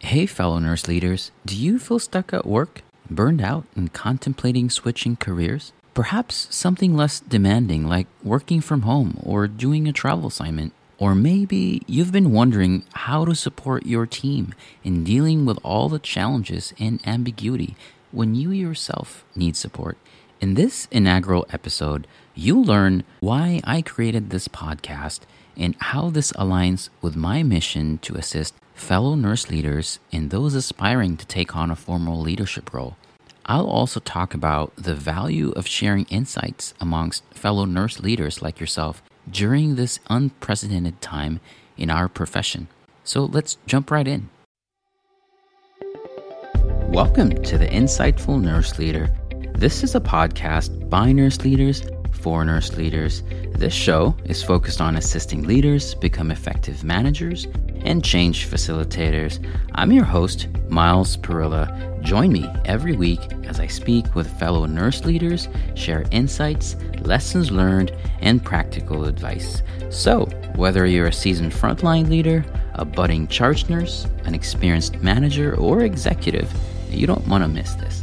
Hey, fellow nurse leaders, do you feel stuck at work, burned out, and contemplating switching careers? Perhaps something less demanding like working from home or doing a travel assignment. Or maybe you've been wondering how to support your team in dealing with all the challenges and ambiguity when you yourself need support. In this inaugural episode, you'll learn why I created this podcast and how this aligns with my mission to assist fellow nurse leaders and those aspiring to take on a formal leadership role. I'll also talk about the value of sharing insights amongst fellow nurse leaders like yourself during this unprecedented time in our profession. So let's jump right in. Welcome to the Insightful Nurse Leader. This is a podcast by nurse leaders for nurse leaders. This show is focused on assisting leaders become effective managers and change facilitators. I'm your host, Miles Perilla. Join me every week as I speak with fellow nurse leaders, share insights, lessons learned, and practical advice. So, whether you're a seasoned frontline leader, a budding charge nurse, an experienced manager, or executive, you don't want to miss this.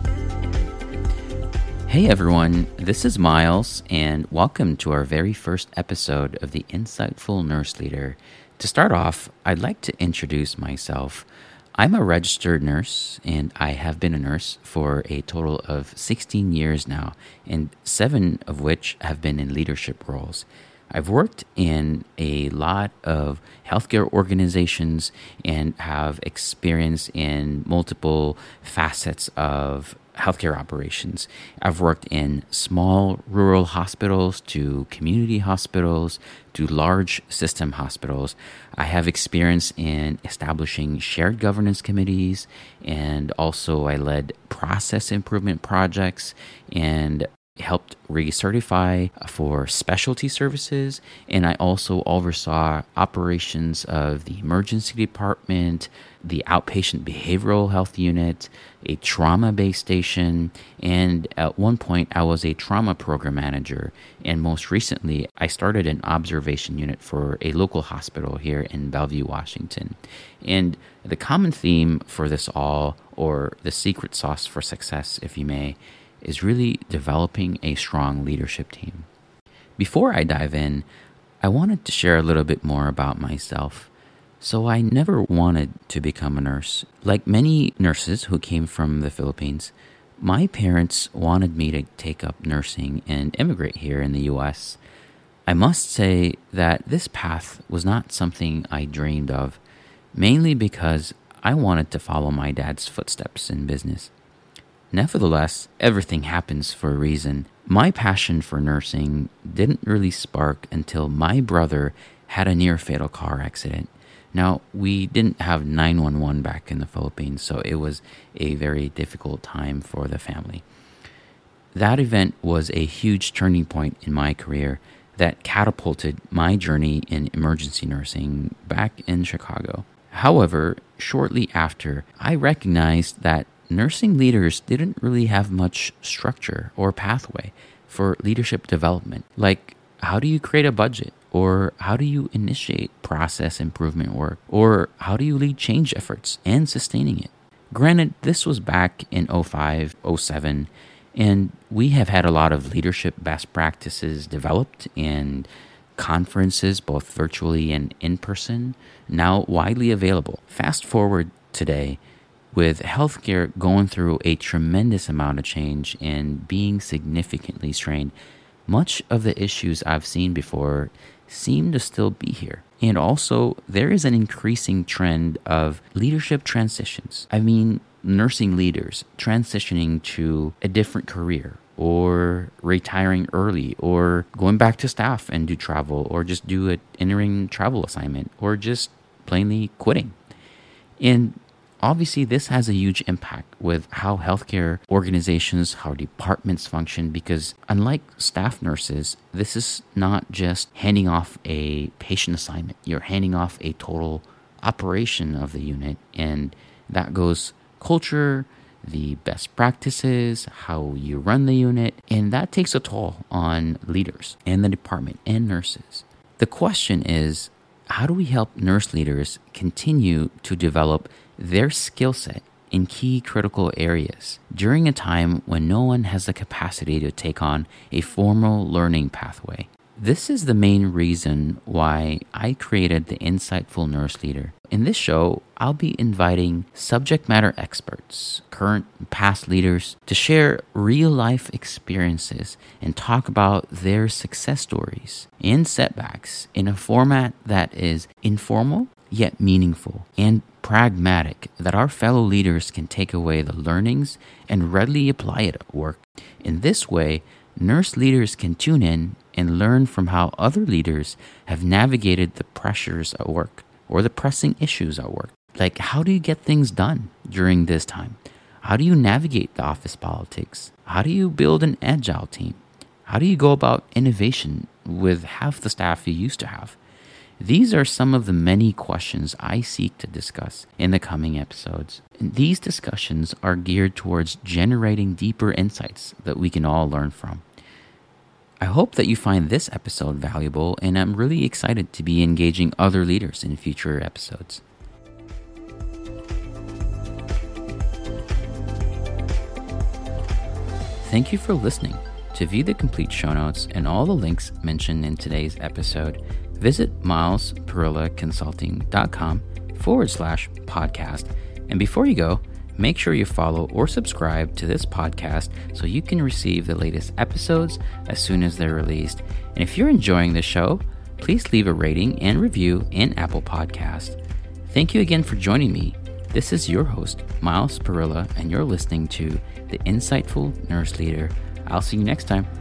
Hey everyone, this is Miles, and welcome to our very first episode of the Insightful Nurse Leader. To start off, I'd like to introduce myself. I'm a registered nurse, and I have been a nurse for a total of 16 years now, and 7 of which have been in leadership roles. I've worked in a lot of healthcare organizations and have experience in multiple facets of healthcare operations. I've worked in small rural hospitals to community hospitals to large system hospitals. I have experience in establishing shared governance committees, and also I led process improvement projects and helped recertify for specialty services, and I also oversaw operations of the emergency department, the outpatient behavioral health unit, a trauma-based station, and at one point I was a trauma program manager, and most recently I started an observation unit for a local hospital here in Bellevue, Washington. And the common theme for this all, or the secret sauce for success, if you may, is really developing a strong leadership team. Before I dive in, I wanted to share a little bit more about myself. So I never wanted to become a nurse. Like many nurses who came from the Philippines, my parents wanted me to take up nursing and immigrate here in the US. I must say that this path was not something I dreamed of, mainly because I wanted to follow my dad's footsteps in business. Nevertheless, everything happens for a reason. My passion for nursing didn't really spark until my brother had a near-fatal car accident. Now, we didn't have 911 back in the Philippines, so it was a very difficult time for the family. That event was a huge turning point in my career that catapulted my journey in emergency nursing back in Chicago. However, shortly after, I recognized that nursing leaders didn't really have much structure or pathway for leadership development. Like, how do you create a budget? Or how do you initiate process improvement work? Or how do you lead change efforts and sustaining it? Granted, this was back in 05, 07, and we have had a lot of leadership best practices developed in conferences, both virtually and in person, now widely available. Fast forward today, with healthcare going through a tremendous amount of change and being significantly strained, much of the issues I've seen before seem to still be here. And also, there is an increasing trend of leadership transitions. I mean, nursing leaders transitioning to a different career, or retiring early, or going back to staff and do travel, or just do an entering travel assignment, or just plainly quitting. And obviously, this has a huge impact with how healthcare organizations, how departments function, because unlike staff nurses, this is not just handing off a patient assignment. You're handing off a total operation of the unit, and that goes culture, the best practices, how you run the unit, and that takes a toll on leaders and the department and nurses. The question is, how do we help nurse leaders continue to develop their skill set in key critical areas during a time when no one has the capacity to take on a formal learning pathway. This is the main reason why I created the Insightful Nurse Leader. In this show, I'll be inviting subject matter experts, current and past leaders, to share real-life experiences and talk about their success stories and setbacks in a format that is informal yet meaningful and pragmatic, that our fellow leaders can take away the learnings and readily apply it at work. In this way, nurse leaders can tune in and learn from how other leaders have navigated the pressures at work or the pressing issues at work. Like, how do you get things done during this time? How do you navigate the office politics? How do you build an agile team? How do you go about innovation with half the staff you used to have? These are some of the many questions I seek to discuss in the coming episodes. And these discussions are geared towards generating deeper insights that we can all learn from. I hope that you find this episode valuable, and I'm really excited to be engaging other leaders in future episodes. Thank you for listening. To view the complete show notes and all the links mentioned in today's episode, visit milesperilla.com/podcast. And before you go, make sure you follow or subscribe to this podcast so you can receive the latest episodes as soon as they're released. And if you're enjoying the show, please leave a rating and review in Apple Podcast. Thank you again for joining me. This is your host, Miles Perilla, and you're listening to The Insightful Nurse Leader. I'll see you next time.